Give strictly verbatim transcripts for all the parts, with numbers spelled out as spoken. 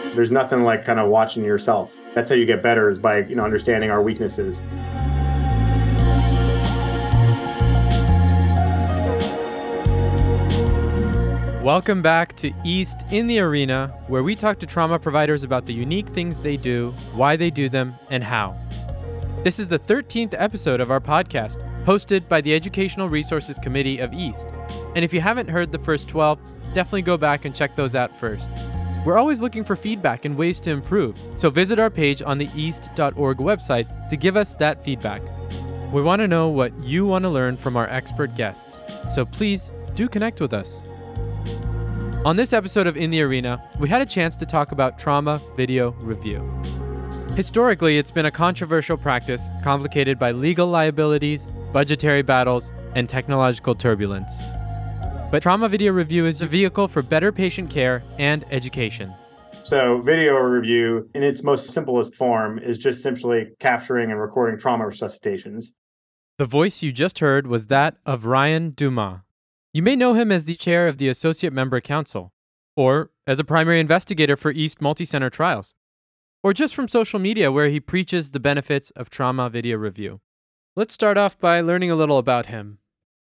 There's nothing like kind of watching yourself. That's how you get better, is by, you know, understanding our weaknesses. Welcome back to East in the Arena, where we talk to trauma providers about the unique things they do, why they do them, and how. This is the thirteenth episode of our podcast, hosted by the Educational Resources Committee of East. And if you haven't heard the first twelve, definitely go back and check those out first. We're always looking for feedback and ways to improve, so visit our page on the east dot org website to give us that feedback. We want to know what you want to learn from our expert guests, so please do connect with us. On this episode of In the Arena, we had a chance to talk about trauma video review. Historically, it's been a controversial practice complicated by legal liabilities, budgetary battles, and technological turbulence. But trauma video review is a vehicle for better patient care and education. So video review, in its most simplest form, is just simply capturing and recording trauma resuscitations. The voice you just heard was that of Ryan Dumas. You may know him as the chair of the Associate Member Council, or as a primary investigator for East Multicenter Trials, or just from social media where he preaches the benefits of trauma video review. Let's start off by learning a little about him.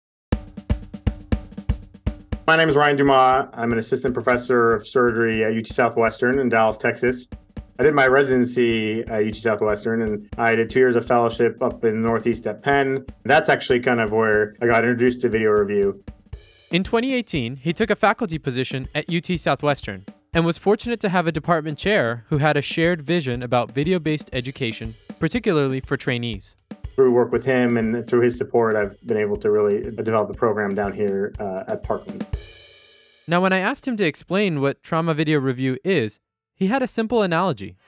My name is Ryan Dumas. I'm an assistant professor of surgery at U T Southwestern in Dallas, Texas. I did my residency at U T Southwestern, and I did two years of fellowship up in the Northeast at Penn. That's actually kind of where I got introduced to video review. In twenty eighteen, he took a faculty position at U T Southwestern and was fortunate to have a department chair who had a shared vision about video-based education, particularly for trainees. Through work with him and through his support, I've been able to really develop the program down here uh, at Parkland. Now, when I asked him to explain what trauma video review is, he had a simple analogy.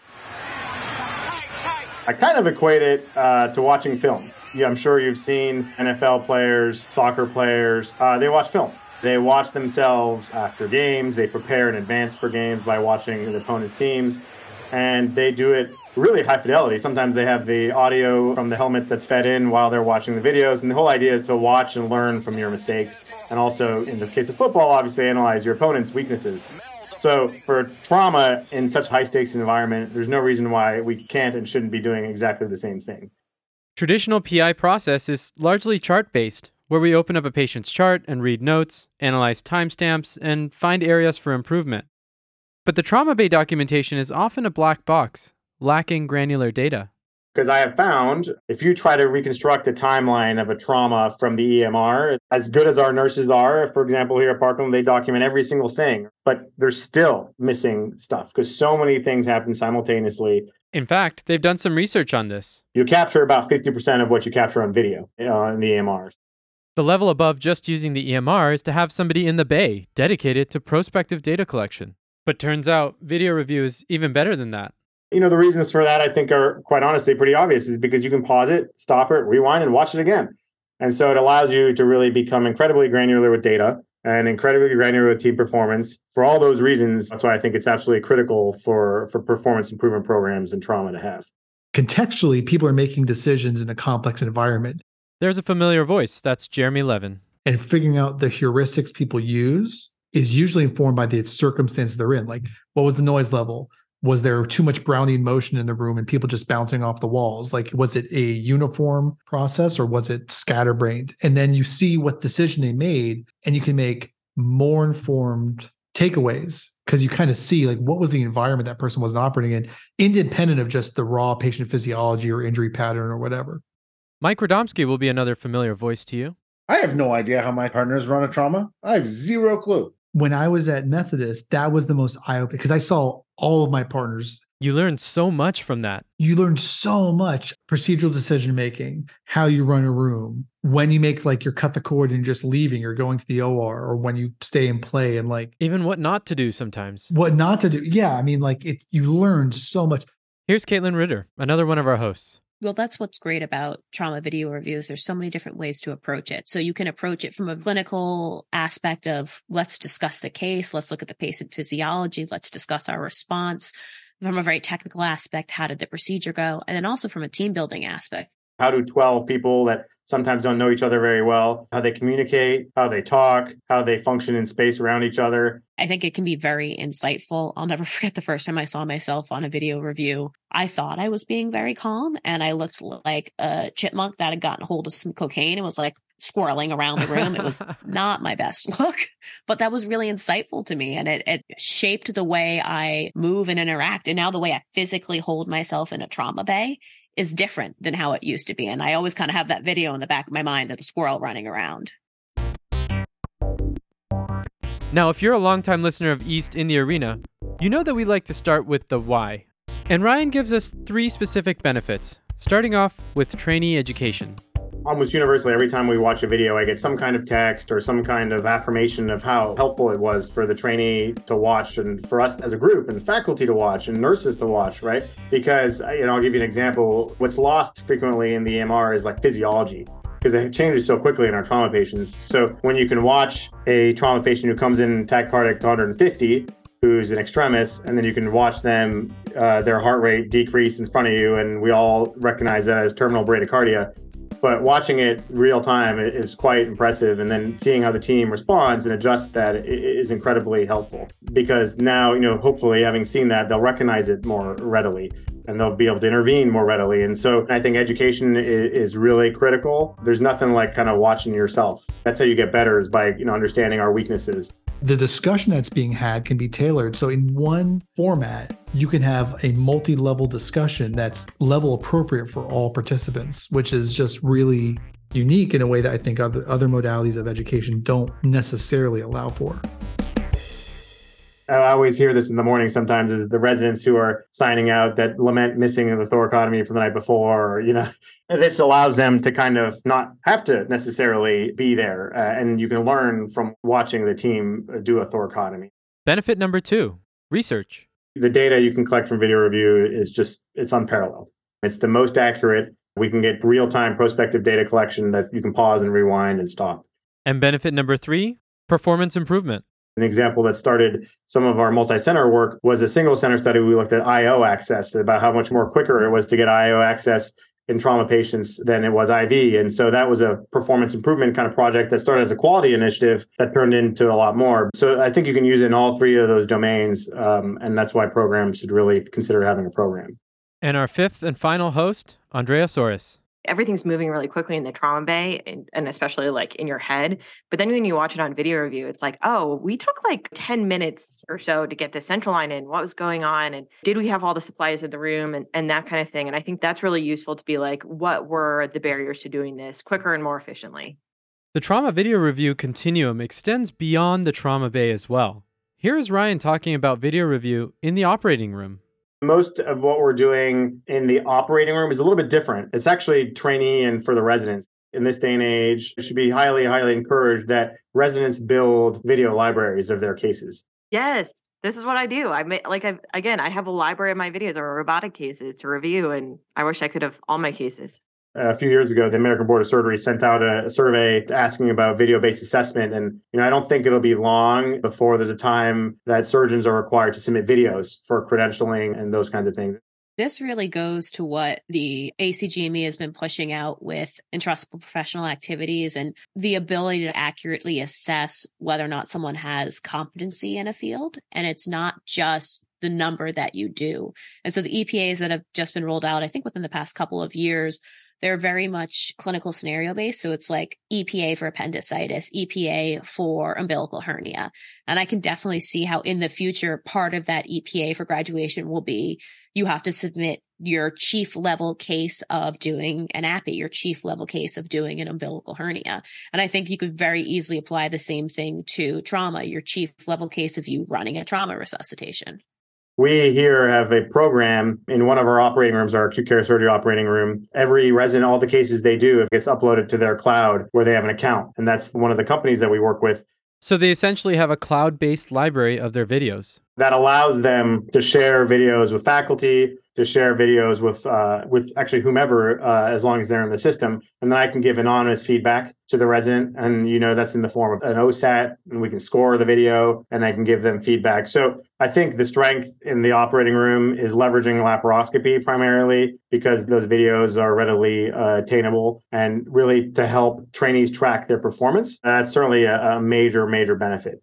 I kind of equate it uh, to watching film. Yeah, I'm sure you've seen N F L players, soccer players, uh, they watch film. They watch themselves after games. They prepare in advance for games by watching the opponent's teams. And they do it really high fidelity. Sometimes they have the audio from the helmets that's fed in while they're watching the videos. And the whole idea is to watch and learn from your mistakes. And also, in the case of football, obviously analyze your opponent's weaknesses. So for trauma in such high-stakes environment, there's no reason why we can't and shouldn't be doing exactly the same thing. Traditional P I process is largely chart-based, where we open up a patient's chart and read notes, analyze timestamps, and find areas for improvement. But the trauma bay documentation is often a black box, lacking granular data. Because I have found, if you try to reconstruct a timeline of a trauma from the E M R, as good as our nurses are, for example, here at Parkland, they document every single thing, but they're still missing stuff because so many things happen simultaneously. In fact, they've done some research on this. You capture about fifty percent of what you capture on video uh, in the E M Rs. The level above just using the E M R is to have somebody in the bay dedicated to prospective data collection. But turns out video review is even better than that. You know, the reasons for that, I think, are quite honestly pretty obvious, is because you can pause it, stop it, rewind, and watch it again. And so it allows you to really become incredibly granular with data and incredibly granular with team performance. For all those reasons, that's why I think it's absolutely critical for, for performance improvement programs and trauma to have. Contextually, people are making decisions in a complex environment. There's a familiar voice. That's Jeremy Levin. And figuring out the heuristics people use is usually informed by the circumstances they're in. Like, what was the noise level? Was there too much Brownian motion in the room and people just bouncing off the walls? Like, was it a uniform process or was it scatterbrained? And then you see what decision they made and you can make more informed takeaways because you kind of see like what was the environment that person was operating in, independent of just the raw patient physiology or injury pattern or whatever. Mike Radomski will be another familiar voice to you. I have no idea how my partners run a trauma. I have zero clue. When I was at Methodist, that was the most eye-opening because I saw all of my partners. You learned so much from that. You learn so much. Procedural decision-making, how you run a room, when you make like you're cut the cord and you're just leaving or going to the O R, or when you stay and play and like. Even what not to do sometimes. What not to do. Yeah, I mean, like it. You learn so much. Here's Caitlin Ritter, another one of our hosts. Well, that's what's great about trauma video reviews. There's so many different ways to approach it. So you can approach it from a clinical aspect of let's discuss the case, let's look at the patient physiology, let's discuss our response. From a very technical aspect, how did the procedure go? And then also from a team building aspect. How do twelve people that sometimes don't know each other very well, how they communicate, how they talk, how they function in space around each other. I think it can be very insightful. I'll never forget the first time I saw myself on a video review. I thought I was being very calm, and I looked like a chipmunk that had gotten hold of some cocaine and was like squirreling around the room. It was not my best look, but that was really insightful to me. And it, it shaped the way I move and interact. And now the way I physically hold myself in a trauma bay is different than how it used to be. And I always kind of have that video in the back of my mind of the squirrel running around. Now, if you're a longtime listener of East in the Arena, you know that we like to start with the why. And Ryan gives us three specific benefits, starting off with trainee education. Almost universally, every time we watch a video, I get some kind of text or some kind of affirmation of how helpful it was for the trainee to watch and for us as a group and faculty to watch and nurses to watch, right? Because, you know, I'll give you an example. What's lost frequently in the E M R is like physiology, because it changes so quickly in our trauma patients. So when you can watch a trauma patient who comes in tachycardic to one hundred fifty, who's an extremis, and then you can watch them, uh, their heart rate decrease in front of you, and we all recognize that as terminal bradycardia. But watching it real time is quite impressive. And then seeing how the team responds and adjusts that is incredibly helpful, because now, you know, hopefully having seen that, they'll recognize it more readily and they'll be able to intervene more readily. And so I think education is really critical. There's nothing like kind of watching yourself. That's how you get better, is by, you know, understanding our weaknesses. The discussion that's being had can be tailored. So in one format, you can have a multi-level discussion that's level appropriate for all participants, which is just really unique in a way that I think other, other modalities of education don't necessarily allow for. I always hear this in the morning sometimes, is the residents who are signing out that lament missing the thoracotomy from the night before, or, you know, this allows them to kind of not have to necessarily be there. Uh, and you can learn from watching the team do a thoracotomy. Benefit number two, research. The data you can collect from video review is just, it's unparalleled. It's the most accurate. We can get real-time prospective data collection that you can pause and rewind and stop. And benefit number three, performance improvement. An example that started some of our multi-center work was a single center study. We looked at I O access, about how much more quicker it was to get I O access in trauma patients than it was I V. And so that was a performance improvement kind of project that started as a quality initiative that turned into a lot more. So I think you can use it in all three of those domains. Um, and that's why programs should really consider having a program. And our fifth and final host, Andrea Soares. Everything's moving really quickly in the trauma bay, and, and especially like in your head. But then when you watch it on video review, it's like, oh, we took like ten minutes or so to get the central line in. What was going on? And did we have all the supplies in the room, and, and that kind of thing? And I think that's really useful to be like, what were the barriers to doing this quicker and more efficiently? The trauma video review continuum extends beyond the trauma bay as well. Here is Ryan talking about video review in the operating room. Most of what we're doing in the operating room is a little bit different. It's actually trainee and for the residents. In this day and age, it should be highly, highly encouraged that residents build video libraries of their cases. Yes, this is what I do. I may, like, I, again, I have a library of my videos of robotic cases to review, and I wish I could have all my cases. A few years ago, the American Board of Surgery sent out a survey asking about video-based assessment. And, you know, I don't think it'll be long before there's a time that surgeons are required to submit videos for credentialing and those kinds of things. This really goes to what the A C G M E has been pushing out with entrustable professional activities and the ability to accurately assess whether or not someone has competency in a field. And it's not just the number that you do. And so the E P As that have just been rolled out, I think within the past couple of years, they're very much clinical scenario based. So it's like E P A for appendicitis, E P A for umbilical hernia. And I can definitely see how in the future, part of that E P A for graduation will be you have to submit your chief level case of doing an A P I, your chief level case of doing an umbilical hernia. And I think you could very easily apply the same thing to trauma, your chief level case of you running a trauma resuscitation. We here have a program in one of our operating rooms, our acute care surgery operating room. Every resident, all the cases they do, it gets uploaded to their cloud where they have an account. And that's one of the companies that we work with. So they essentially have a cloud-based library of their videos. That allows them to share videos with faculty, to share videos with uh, with actually whomever, uh, as long as they're in the system. And then I can give anonymous feedback to the resident. And, you know, that's in the form of an O SAT, and we can score the video and I can give them feedback. So I think the strength in the operating room is leveraging laparoscopy primarily because those videos are readily uh, attainable and really to help trainees track their performance. That's certainly a, a major, major benefit.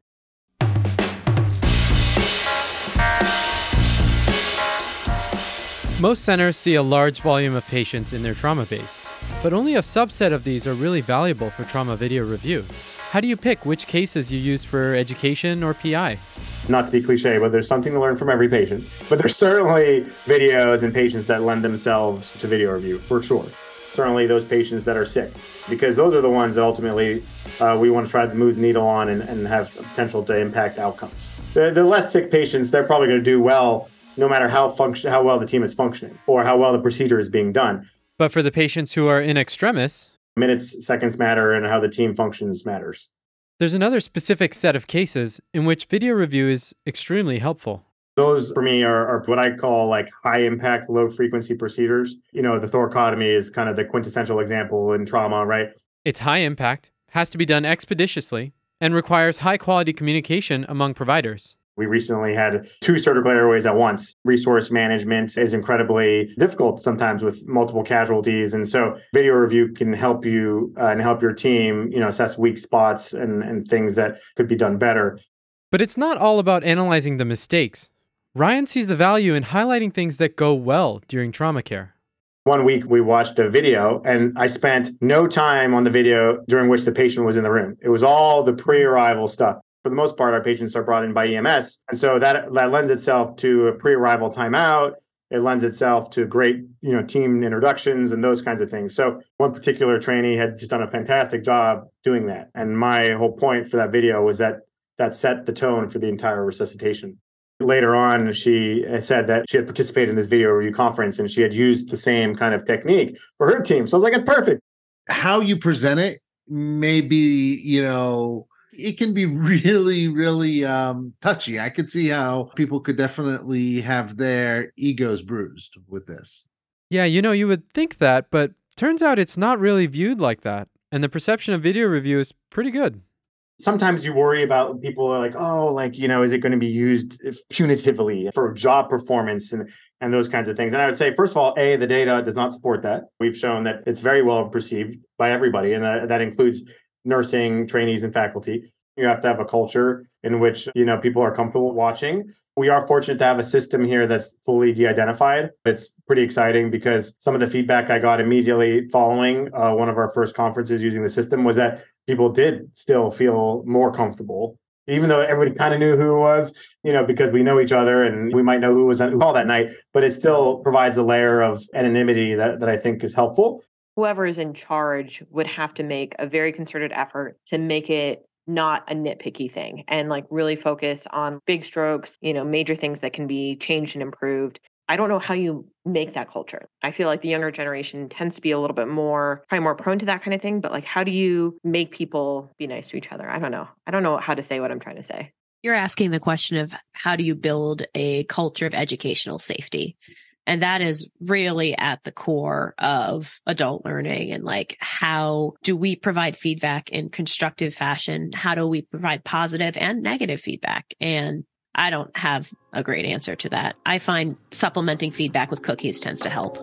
Most centers see a large volume of patients in their trauma base, but only a subset of these are really valuable for trauma video review. How do you pick which cases you use for education or P I? Not to be cliche, but there's something to learn from every patient. But there's certainly videos and patients that lend themselves to video review, for sure. Certainly those patients that are sick, because those are the ones that ultimately uh, we want to try to move the needle on and, and have potential to impact outcomes. The, the less sick patients, they're probably going to do well no matter how function, how well the team is functioning or how well the procedure is being done. But for the patients who are in extremis, minutes, seconds matter, and how the team functions matters. There's another specific set of cases in which video review is extremely helpful. Those, for me, are, are what I call like high-impact, low-frequency procedures. You know, the thoracotomy is kind of the quintessential example in trauma, right? It's high impact, has to be done expeditiously, and requires high-quality communication among providers. We recently had two surgical airways at once. Resource management is incredibly difficult sometimes with multiple casualties. And so video review can help you uh, and help your team, you know, assess weak spots and, and things that could be done better. But it's not all about analyzing the mistakes. Ryan sees the value in highlighting things that go well during trauma care. One week we watched a video and I spent no time on the video during which the patient was in the room. It was all the pre-arrival stuff. For the most part, our patients are brought in by E M S. And so that, that lends itself to a pre-arrival timeout. It lends itself to great, you know, team introductions and those kinds of things. So one particular trainee had just done a fantastic job doing that. And my whole point for that video was that that set the tone for the entire resuscitation. Later on, she said that she had participated in this video review conference and she had used the same kind of technique for her team. So I was like, it's perfect. How you present it may be, you know, it can be really, really um, touchy. I could see how people could definitely have their egos bruised with this. Yeah, you know, you would think that, but turns out it's not really viewed like that. And the perception of video review is pretty good. Sometimes you worry about people are like, oh, like, you know, is it going to be used punitively for job performance and, and those kinds of things? And I would say, first of all, A, the data does not support that. We've shown that it's very well perceived by everybody, and that, that includes nursing, trainees, and faculty. You have to have a culture in which, you know, people are comfortable watching. We are fortunate to have a system here that's fully de-identified. It's pretty exciting because some of the feedback I got immediately following uh, one of our first conferences using the system was that people did still feel more comfortable, even though everybody kind of knew who it was, you know, because we know each other and we might know who was on call that night, but it still provides a layer of anonymity that, that I think is helpful. Whoever is in charge would have to make a very concerted effort to make it not a nitpicky thing and like really focus on big strokes, you know, major things that can be changed and improved. I don't know how you make that culture. I feel like the younger generation tends to be a little bit more, probably more prone to that kind of thing. But like, how do you make people be nice to each other? I don't know. I don't know how to say what I'm trying to say. You're asking the question of how do you build a culture of educational safety? And that is really at the core of adult learning. And like, how do we provide feedback in constructive fashion? How do we provide positive and negative feedback? And I don't have a great answer to that. I find supplementing feedback with cookies tends to help.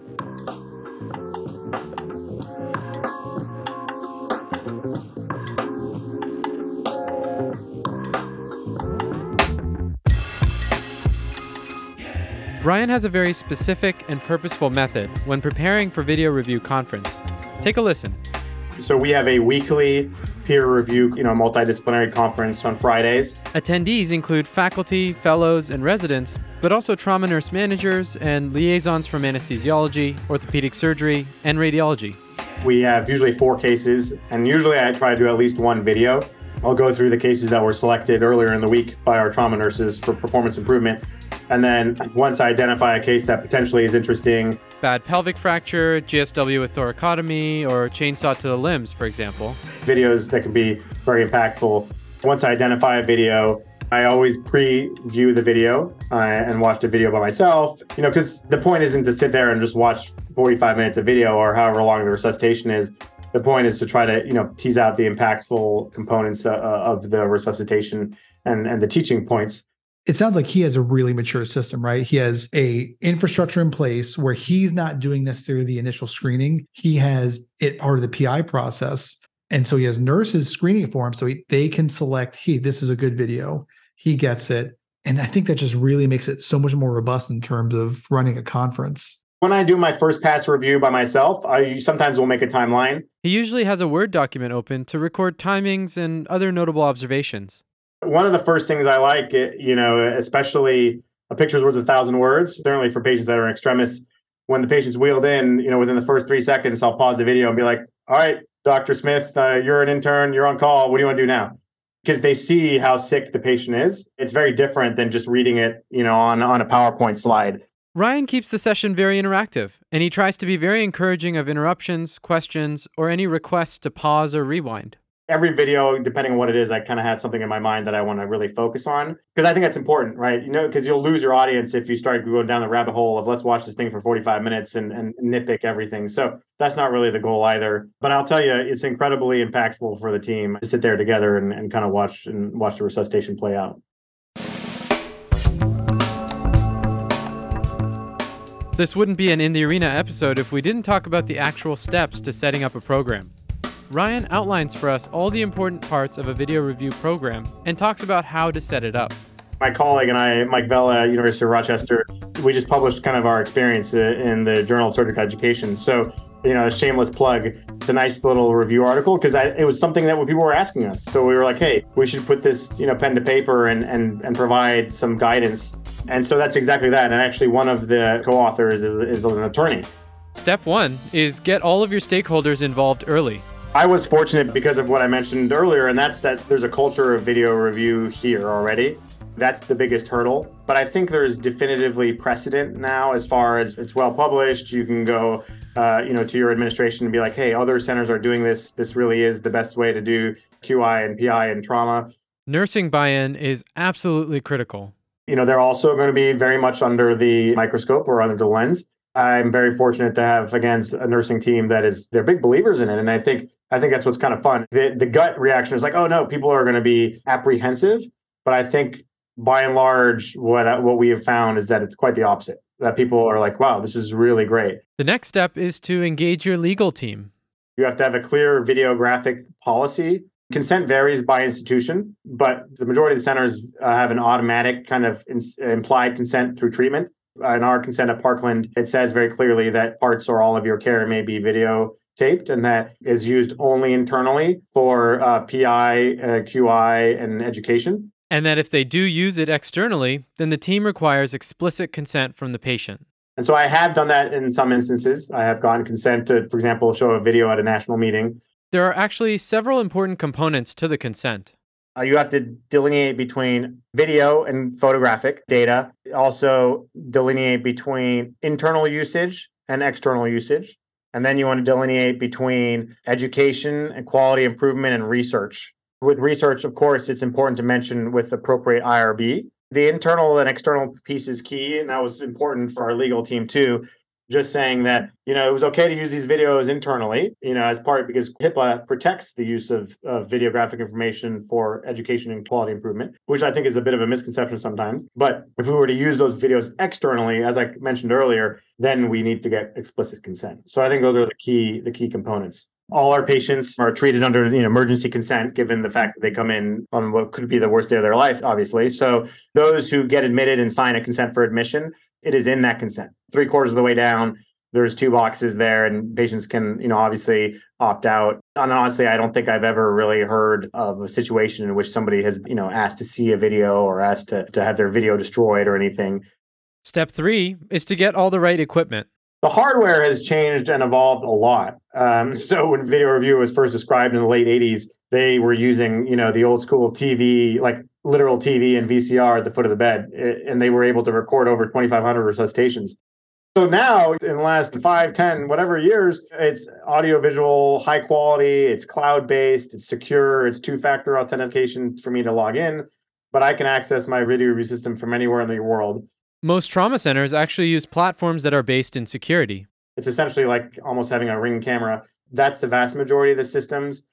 Ryan has a very specific and purposeful method when preparing for Video Review Conference. Take a listen. So we have a weekly peer review, you know, multidisciplinary conference on Fridays. Attendees include faculty, fellows, and residents, but also trauma nurse managers and liaisons from anesthesiology, orthopedic surgery, and radiology. We have usually four cases, and usually I try to do at least one video. I'll go through the cases that were selected earlier in the week by our trauma nurses for performance improvement. And then once I identify a case that potentially is interesting, bad pelvic fracture, G S W with thoracotomy, or chainsaw to the limbs, for example. Videos that can be very impactful. Once I identify a video, I always pre-view the video uh, and watch the video by myself, you know, because the point isn't to sit there and just watch forty-five minutes of video or however long the resuscitation is. The point is to try to, you know, tease out the impactful components uh, of the resuscitation and, and the teaching points. it sounds like he has a really mature system, right? He has a infrastructure in place where he's not doing necessarily the initial screening. He has it part of the P I process. And so he has nurses screening for him so he, they can select, hey, this is a good video. He gets it. And I think that just really makes it so much more robust in terms of running a conference. When I do my first pass review by myself, I sometimes will make a timeline. He usually has a Word document open to record timings and other notable observations. One of the first things I like, you know, especially a picture's worth a thousand words, certainly for patients that are in extremis, when the patient's wheeled in, you know, within the first three seconds, I'll pause the video and be like, all right, Doctor Smith, uh, you're an intern, you're on call. What do you want to do now? Because they see how sick the patient is. It's very different than just reading it, you know, on, on a PowerPoint slide. Ryan keeps the session very interactive, and he tries to be very encouraging of interruptions, questions, or any requests to pause or rewind. Every video, depending on what it is, I kind of have something in my mind that I want to really focus on. Because I think that's important, right? You know, because you'll lose your audience if you start going down the rabbit hole of let's watch this thing for forty-five minutes and, and nitpick everything. So that's not really the goal either. But I'll tell you, it's incredibly impactful for the team to sit there together and, and kind of watch and watch the resuscitation play out. This wouldn't be an In the Arena episode if we didn't talk about the actual steps to setting up a program. Ryan outlines for us all the important parts of a video review program and talks about how to set it up. My colleague and I, Mike Vella at University of Rochester, we just published kind of our experience in the Journal of Surgical Education. So, you know, a shameless plug. It's a nice little review article because it was something that people were asking us. So we were like, hey, we should put this, you know, pen to paper and and, and provide some guidance. And so that's exactly that. And actually, one of the co-authors is, is an attorney. Step one is get all of your stakeholders involved early. I was fortunate because of what I mentioned earlier, and that's that there's a culture of video review here already. That's the biggest hurdle. But I think there's definitively precedent now as far as it's well published. You can go, uh, you know, to your administration and be like, hey, other centers are doing this. This really is the best way to do Q I and P I and trauma. Nursing buy-in is absolutely critical. You know, they're also going to be very much under the microscope or under the lens. I'm very fortunate to have, again, a nursing team that is, they're big believers in it. And I think I think that's what's kind of fun. The, the gut reaction is like, oh, no, people are going to be apprehensive. But I think by and large, what what we have found is that it's quite the opposite, that people are like, wow, this is really great. The next step is to engage your legal team. You have to have a clear videographic policy. Consent varies by institution, but the majority of the centers uh, have an automatic kind of in, implied consent through treatment. In our consent at Parkland, it says very clearly that parts or all of your care may be videotaped, and that is used only internally for uh, P I, uh, Q I, and education. And that if they do use it externally, then the team requires explicit consent from the patient. And so I have done that in some instances. I have gotten consent to, for example, show a video at a national meeting. There are actually several important components to the consent. Uh, you have to delineate between video and photographic data. Also delineate between internal usage and external usage. And then you want to delineate between education and quality improvement and research. With research, of course, it's important to mention with appropriate I R B. The internal and external piece is key, and that was important for our legal team too. Just saying that, you know, it was okay to use these videos internally, you know, as part because HIPAA protects the use of, of videographic information for education and quality improvement, which I think is a bit of a misconception sometimes. But if we were to use those videos externally, as I mentioned earlier, then we need to get explicit consent. So I think those are the key the key components. All our patients are treated under, you know, emergency consent, given the fact that they come in on what could be the worst day of their life, obviously. So those who get admitted and sign a consent for admission, it is in that consent. Three quarters of the way down, there's two boxes there, and patients can, you know, obviously opt out. And honestly, I don't think I've ever really heard of a situation in which somebody has, you know, asked to see a video or asked to, to have their video destroyed or anything. Step three is to get all the right equipment. The hardware has changed and evolved a lot. Um, so when video review was first described in the late eighties, they were using, you know, the old school T V, like literal T V and V C R at the foot of the bed, and they were able to record over twenty-five hundred resuscitations. So now, in the last five, ten, whatever years, it's audiovisual, high quality, it's cloud-based, it's secure, it's two-factor authentication for me to log in, but I can access my video review system from anywhere in the world. Most trauma centers actually use platforms that are based in security. It's essentially like almost having a Ring camera. That's the vast majority of the systems.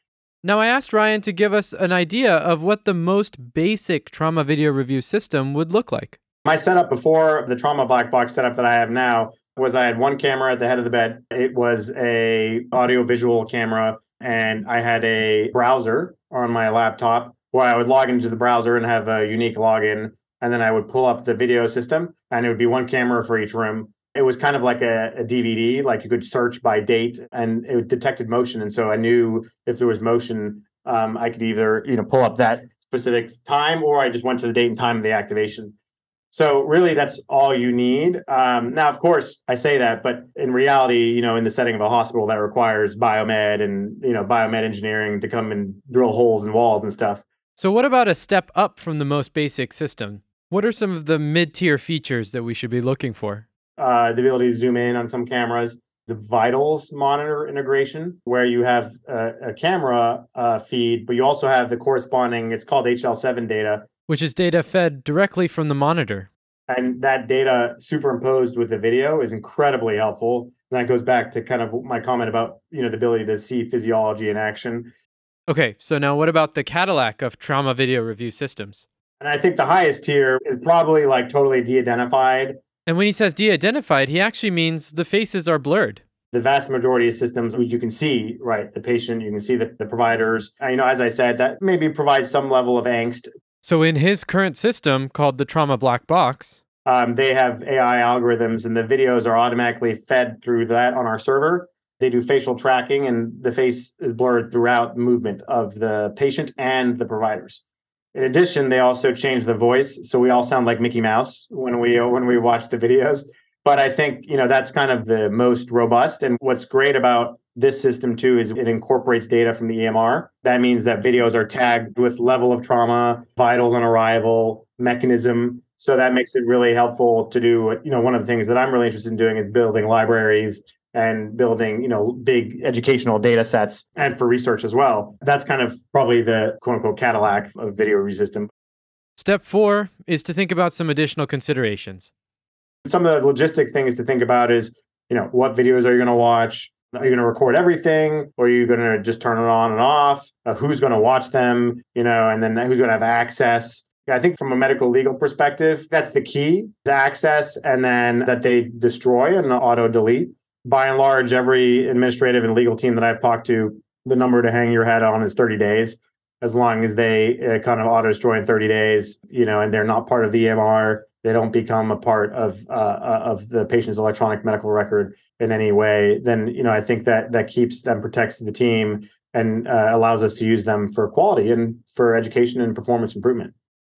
Now, I asked Ryan to give us an idea of what the most basic trauma video review system would look like. My setup before the trauma black box setup that I have now was I had one camera at the head of the bed. It was a audio visual camera, and I had a browser on my laptop where I would log into the browser and have a unique login. And then I would pull up the video system, and it would be one camera for each room. It was kind of like a, a D V D, like you could search by date, and it detected motion. And so I knew if there was motion, um, I could either, you know, pull up that specific time, or I just went to the date and time of the activation. So really, that's all you need. Um, now, of course, I say that, but in reality, you know, in the setting of a hospital, that requires biomed and, you know, biomed engineering to come and drill holes in walls and stuff. So what about a step up from the most basic system? What are some of the mid-tier features that we should be looking for? Uh, the ability to zoom in on some cameras, the vitals monitor integration, where you have a, a camera uh, feed, but you also have the corresponding, it's called H L seven data, which is data fed directly from the monitor. And that data superimposed with the video is incredibly helpful. And that goes back to kind of my comment about, you know, the ability to see physiology in action. Okay, so now what about the Cadillac of trauma video review systems? And I think the highest tier is probably like totally de-identified. And when he says de-identified, he actually means the faces are blurred. The vast majority of systems, you can see, right, the patient, you can see the, the providers. And, you know, as I said, that maybe provides some level of angst. So in his current system called the Trauma Black Box, um, they have A I algorithms, and the videos are automatically fed through that on our server. They do facial tracking, and the face is blurred throughout the movement of the patient and the providers. In addition, they also change the voice, so we all sound like Mickey Mouse when we when we watch the videos. But I think, you know, that's kind of the most robust. And what's great about this system, too, is it incorporates data from the E M R. That means that videos are tagged with level of trauma, vitals on arrival, mechanism. So that makes it really helpful to do, you know, one of the things that I'm really interested in doing is building libraries and building, you know, big educational data sets, and for research as well. That's kind of probably the quote unquote Cadillac of video review system. Step four is to think about some additional considerations. Some of the logistic things to think about is, you know, what videos are you going to watch? Are you going to record everything? Or are you going to just turn it on and off? Uh, who's going to watch them? You know, and then who's going to have access? I think from a medical legal perspective, that's the key to access, and then that they destroy and auto delete. By and large, every administrative and legal team that I've talked to, the number to hang your head on is thirty days. As long as they uh, kind of auto destroy in thirty days, you know, and they're not part of the E M R, they don't become a part of uh, of the patient's electronic medical record in any way, then, you know, I think that that keeps them, protects the team, and uh, allows us to use them for quality and for education and performance improvement.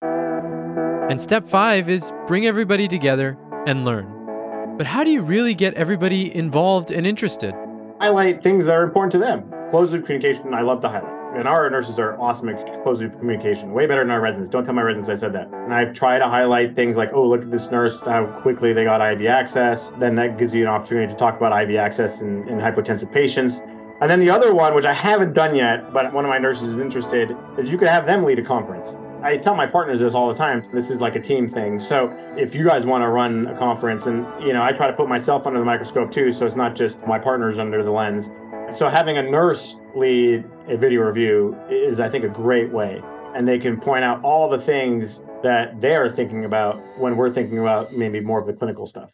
And step five is bring everybody together and learn. But how do you really get everybody involved and interested? Highlight things that are important to them. Closed loop communication, I love to highlight. And our nurses are awesome at closed loop communication, way better than our residents. Don't tell my residents I said that. And I try to highlight things like, oh, look at this nurse, how quickly they got I V access. Then that gives you an opportunity to talk about I V access in, in hypotensive patients. And then the other one, which I haven't done yet, but one of my nurses is interested, is you could have them lead a conference. I tell my partners this all the time. This is like a team thing. So if you guys want to run a conference, and, you know, I try to put myself under the microscope too, so it's not just my partners under the lens. So having a nurse lead a video review is, I think, a great way. And they can point out all the things that they're thinking about when we're thinking about maybe more of the clinical stuff.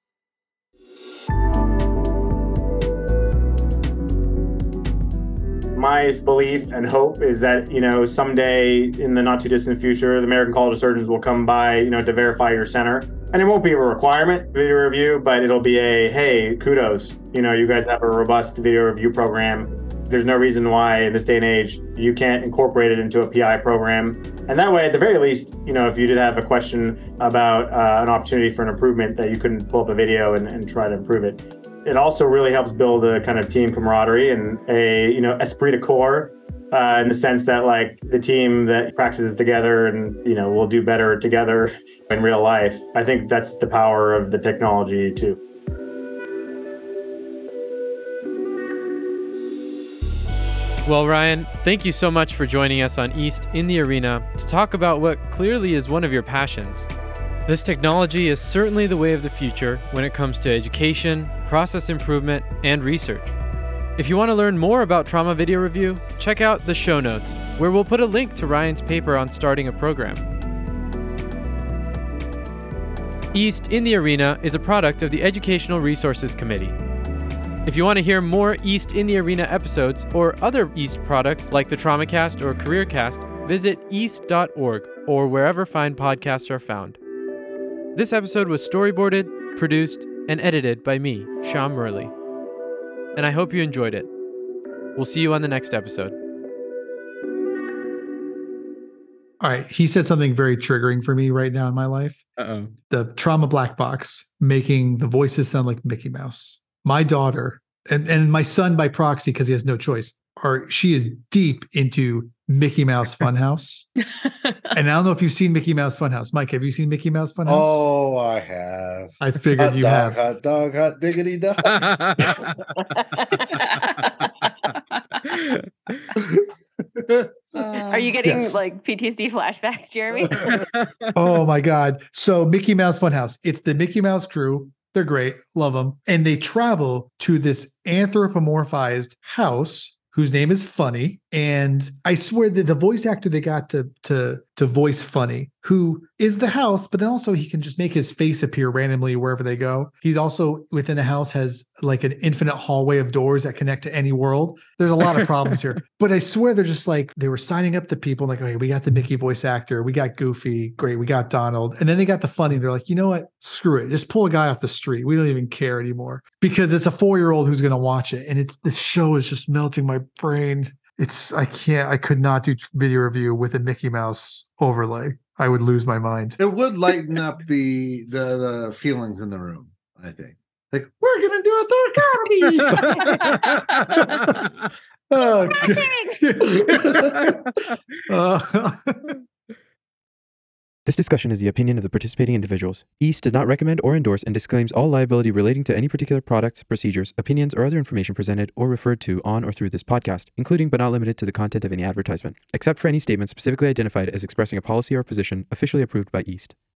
My belief and hope is that, you know, someday in the not too distant future, the American College of Surgeons will come by, you know, to verify your center. And it won't be a requirement video review, but it'll be a, hey, kudos. You know, you guys have a robust video review program. There's no reason why in this day and age you can't incorporate it into a P I program. And that way, at the very least, you know, if you did have a question about uh, an opportunity for an improvement, that you couldn't pull up a video and, and try to improve it. It also really helps build a kind of team camaraderie and a, you know, esprit de corps, uh, in the sense that, like, the team that practices together and, you know, will do better together in real life. I think that's the power of the technology too. Well, Ryan, thank you so much for joining us on East in the Arena to talk about what clearly is one of your passions. This technology is certainly the way of the future when it comes to education, process improvement, and research. If you want to learn more about Trauma Video Review, check out the show notes, where we'll put a link to Ryan's paper on starting a program. East in the Arena is a product of the Educational Resources Committee. If you want to hear more East in the Arena episodes or other East products like the TraumaCast or CareerCast, visit east dot org or wherever fine podcasts are found. This episode was storyboarded, produced, and edited by me, Shyam Murali. And I hope you enjoyed it. We'll see you on the next episode. All right. He said something very triggering for me right now in my life. Uh-oh. The trauma black box making the voices sound like Mickey Mouse. My daughter and, and my son by proxy, because he has no choice, are she is deep into Mickey Mouse Funhouse. And I don't know if you've seen Mickey Mouse Funhouse. Mike, have you seen Mickey Mouse Funhouse? Oh, I have. I figured hot you dog, have. Hot dog, hot diggity dog. Are you getting Yes. like P T S D flashbacks, Jeremy? Oh my God. So Mickey Mouse Funhouse. It's the Mickey Mouse crew. They're great. Love them. And they travel to this anthropomorphized house whose name is Funny. And I swear that the voice actor they got to, to, to voice Funny, who is the house, but then also he can just make his face appear randomly wherever they go. He's also within a house has like an infinite hallway of doors that connect to any world. There's a lot of problems here, but I swear they're just like, they were signing up the people like, okay, we got the Mickey voice actor. We got Goofy. Great. We got Donald. And then they got the Funny. They're like, you know what? Screw it. Just pull a guy off the street. We don't even care anymore because it's a four-year-old who's going to watch it. And it's, this show is just melting my brain. It's, I can't, I could not do video review with a Mickey Mouse overlay. I would lose my mind. It would lighten up the, the the feelings in the room, I think. Like, we're gonna do a third comedy. Oh, uh, This discussion is the opinion of the participating individuals. East does not recommend or endorse and disclaims all liability relating to any particular products, procedures, opinions, or other information presented or referred to on or through this podcast, including but not limited to the content of any advertisement, except for any statements specifically identified as expressing a policy or position officially approved by East.